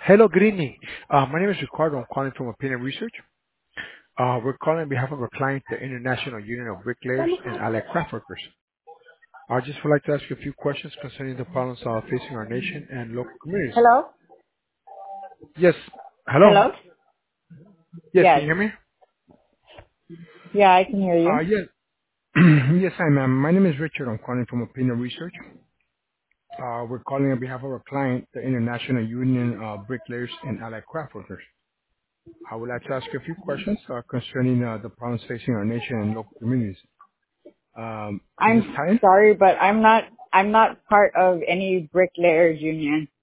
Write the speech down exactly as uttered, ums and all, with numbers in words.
Hello, good evening. Uh, my name is Ricardo. I'm calling from Opinion Research. Uh, we're calling on behalf of our client, the International Union of Bricklayers and Allied Craft Workers. I just would like to ask you a few questions concerning the problems uh, facing our nation and local communities. Hello? Yes. Hello. Hello? Yes, can Yes. you hear me? Yeah, I can hear Uh, you. yes. Yes, hi, ma'am. My name is Richard. I'm calling from Opinion Research. Uh, we're calling on behalf of our client, the International Union of Bricklayers and Allied Craft Workers. I would like to ask you a few questions uh, concerning uh, the problems facing our nation and local communities. Um, is this I'm time? sorry, but I'm not, I'm not part of any bricklayers union.